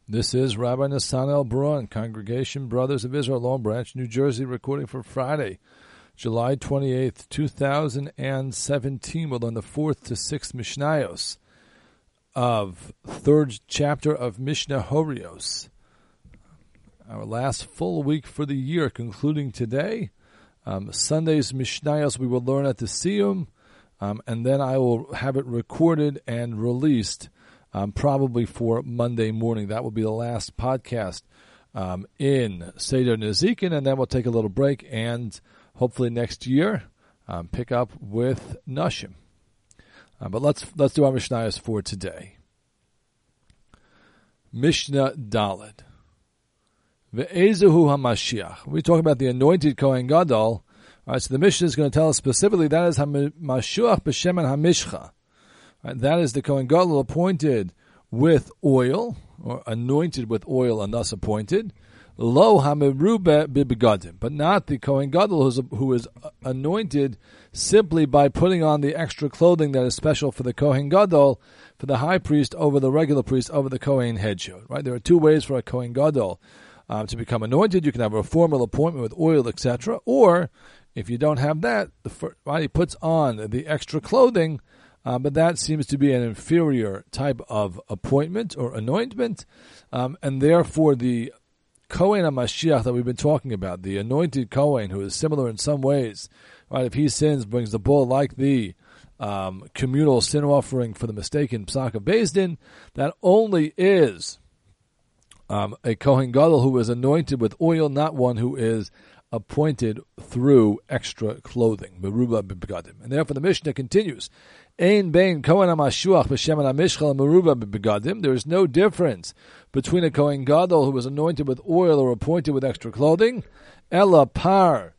This is Rabbi Nathanael Braun, Congregation Brothers of Israel, Long Branch, New Jersey, recording for Friday, July 28th, 2017. We'll learn the 4th to 6th Mishnayos of 3rd chapter of Mishnah Horios. Our last full week for the year, concluding today. Sunday's Mishnayos we will learn at the Siyum, and then I will have it recorded and released probably for Monday morning. That will be the last podcast in Seder Nezikin, and then we'll take a little break and hopefully next year pick up with Nashim. But let's do our Mishnayos for today. Mishnah Daled. Ve'ezuhu HaMashiach. We talk about the anointed Kohen Gadol. All right, so the Mishnah is going to tell us specifically that is HaMashiach b'Shemen HaMishcha. Right, that is the Kohen Gadol appointed with oil, or anointed with oil and thus appointed. Lo hamerube bibegadim, but not the Kohen Gadol who is anointed simply by putting on the extra clothing that is special for the Kohen Gadol, for the high priest over the regular priest over the Kohen headshot. Right, there are two ways for a Kohen Gadol to become anointed. You can have a formal appointment with oil, etc., or if you don't have that, he puts on the extra clothing. But that seems to be an inferior type of appointment or anointment, and therefore the Kohen HaMashiach that we've been talking about, the anointed Kohen who is similar in some ways, right? If he sins, brings the bull like the communal sin offering for the mistaken Psak of Beis Din, that only is a Kohen Gadol who is anointed with oil, not one who is appointed through extra clothing. And therefore the Mishnah continues, Ein bein Kohen HaMashiach b'Shemen HaMishcha meruba b'begadim. There is no difference between a Kohen Gadol who was anointed with oil or appointed with extra clothing. Ela par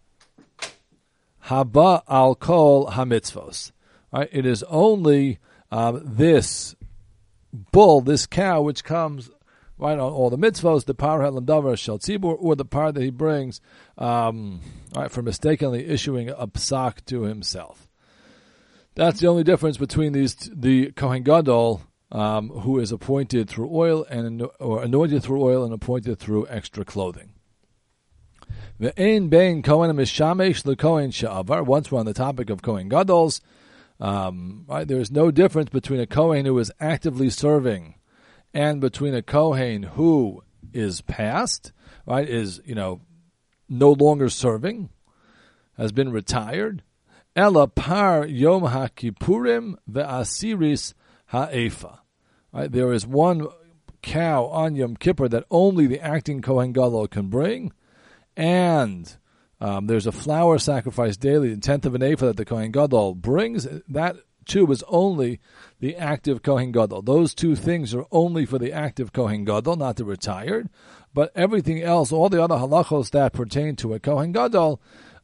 haba al kol hamitzvos. Right? It is only this bull, this cow, which comes right on all the mitzvos, the par helam davar shel tzibur, or the par that he brings right, for mistakenly issuing a psak to himself. That's the only difference between the Kohen Gadol who is appointed through oil or anointed through oil and appointed through extra clothing. Ve'ein bein Kohen HaMishamesh leKohen she'avar. Once we're on the topic of Kohen Gadols, right, there is no difference between a Kohen who is actively serving and between a Kohen who is past, right, is no longer serving, has been retired. Ela par Yom HaKippurim ve'asiris ha'efa. Right, there is one cow on Yom Kippur that only the acting Kohen Gadol can bring, and there's a flour sacrifice daily, the 10th of an ephah that the Kohen Gadol brings. That too is only the active Kohen Gadol. Those two things are only for the active Kohen Gadol, not the retired. But everything else, all the other halachos that pertain to a Kohen Gadol,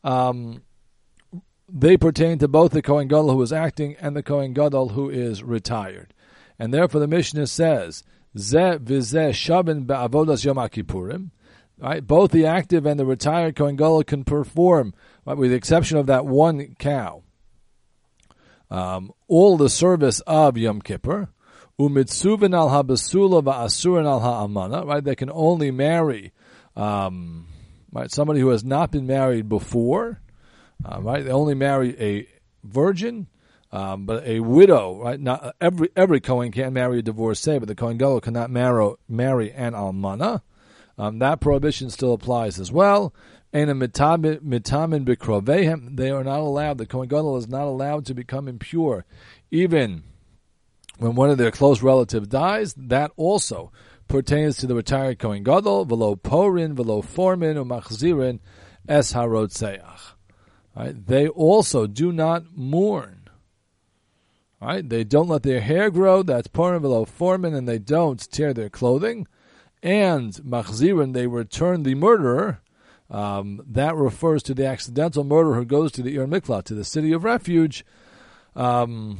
they pertain to both the Kohen Gadol who is acting and the Kohen Gadol who is retired. And therefore the Mishnah says, Zeh v'zeh shabin ba'avodas Yom HaKippurim. Right? Both the active and the retired Kohen Gadol can perform, right, with the exception of that one cow, all the service of Yom Kippur. Umitzuvin al habasula va'asurin al ha'amana. Right? They can only marry right, somebody who has not been married before. Right, they only marry a virgin, but a widow. Right, not every Kohen can marry a divorcee, but the Kohen Gadol cannot marry an almana. That prohibition still applies as well. They are not allowed. The Kohen Gadol is not allowed to become impure, even when one of their close relatives dies. That also pertains to the retired Kohen Gadol. V'lo porin, v'lo formin, u'machzirin es harotzeach. Right? They also do not mourn. Right? They don't let their hair grow. That's porin v'lo formin, and they don't tear their clothing. And machzirin, they return the murderer. That refers to the accidental murderer who goes to the Ir Miklat, to the city of refuge. The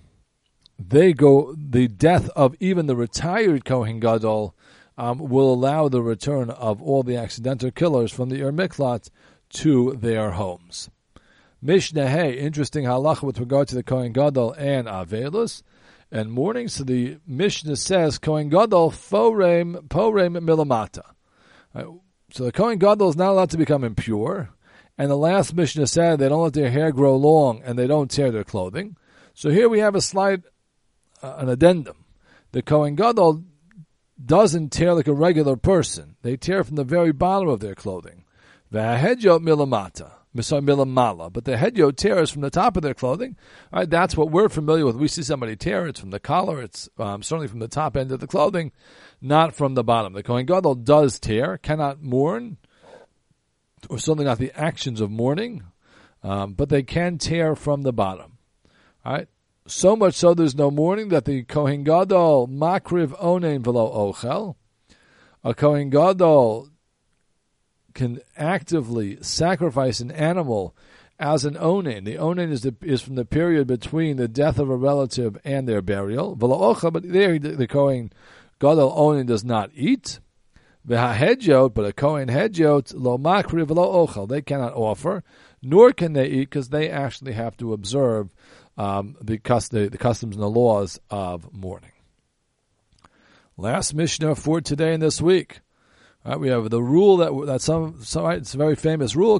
death of even the retired Kohen Gadol will allow the return of all the accidental killers from the Ir Miklat to their homes. Mishnah Hey, interesting halacha with regard to the Kohen Gadol and Avelus. and mourning. So the Mishnah says, Kohen Gadol porem milamata. So the Kohen Gadol is not allowed to become impure. And the last Mishnah said they don't let their hair grow long and they don't tear their clothing. So here we have a slight an addendum. The Kohen Gadol doesn't tear like a regular person. They tear from the very bottom of their clothing. V'hahedyot milamata. Milamala, but the hedyot tears from the top of their clothing. All right, that's what we're familiar with. We see somebody tear; it's from the collar. It's certainly from the top end of the clothing, not from the bottom. The Kohen Gadol does tear, cannot mourn, or certainly not the actions of mourning, but they can tear from the bottom. All right, so much so there's no mourning that the Kohen Gadol makriv onein v'lo ochel. A Kohen Gadol can actively sacrifice an animal as an onen. The onen is from the period between the death of a relative and their burial. But there the Kohen Gadol onen does not eat. V'hahedyot, but a Kohen hedyot lo makriv v'lo ochel. They cannot offer, nor can they eat, because they actually have to observe the customs and the laws of mourning. Last Mishnah for today and this week. Right, we have the rule that's it's a very famous rule.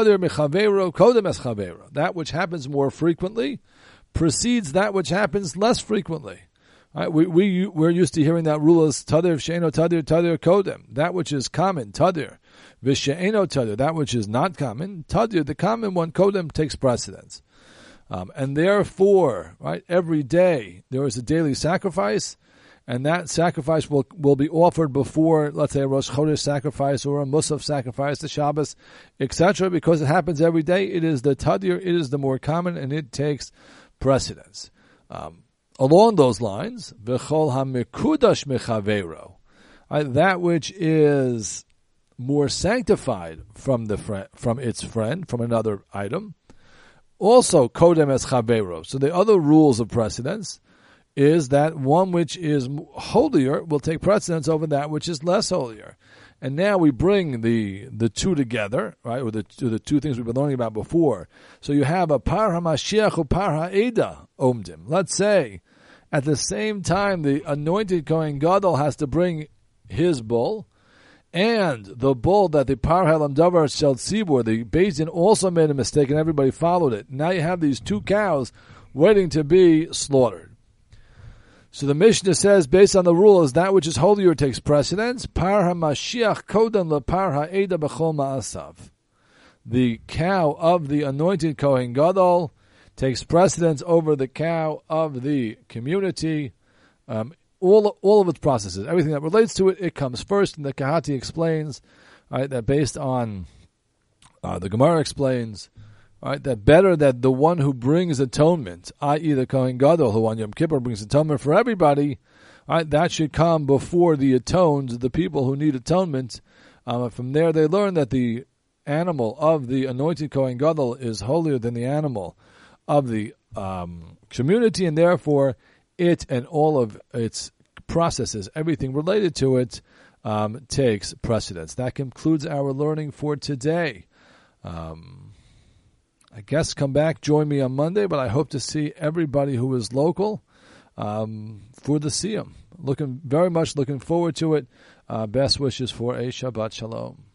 That which happens more frequently precedes that which happens less frequently. Right, we're used to hearing that rule as tadir she'eno tadir tadir kodem. That which is common tadir, v'she'eno tadir. That which is not common tadir. The common one kodem takes precedence, and therefore, right, every day there is a daily sacrifice. And that sacrifice will be offered before, let's say, a Rosh Chodesh sacrifice or a Musaf sacrifice, the Shabbos, etc. Because it happens every day. It is the Tadir, it is the more common, and it takes precedence. Along those lines, V'chol HaMekudash Mechaveiro, that which is more sanctified from its friend, from another item, also Kodem Es Chaveiro. So the other rules of precedence is that one which is holier will take precedence over that which is less holier. And now we bring the two together, right, or the two things we've been learning about before. So you have a par HaMashiach or par HaEda omdim. Let's say, at the same time, the anointed Kohen Gadol has to bring his bull, and the bull that the par halam davar shel tzibur, the Beis Din also made a mistake and everybody followed it. Now you have these two cows waiting to be slaughtered. So the Mishnah says, based on the rule, is that which is holier takes precedence. Par HaMashiach kodem lepar ha'eda b'chol ma'asav. The cow of the anointed Kohen Gadol takes precedence over the cow of the community. All of its processes, everything that relates to it, it comes first. And the Kahati explains, right, that based on the Gemara explains, right, that better that the one who brings atonement, i.e. the Kohen Gadol, who on Yom Kippur brings atonement for everybody, right, that should come before the atoned, the people who need atonement. From there they learn that the animal of the anointed Kohen Gadol is holier than the animal of the community, and therefore it and all of its processes, everything related to it, takes precedence. That concludes our learning for today. I guess come back, join me on Monday, but I hope to see everybody who is local for the Siyum. Very much looking forward to it. Best wishes for a Shabbat Shalom.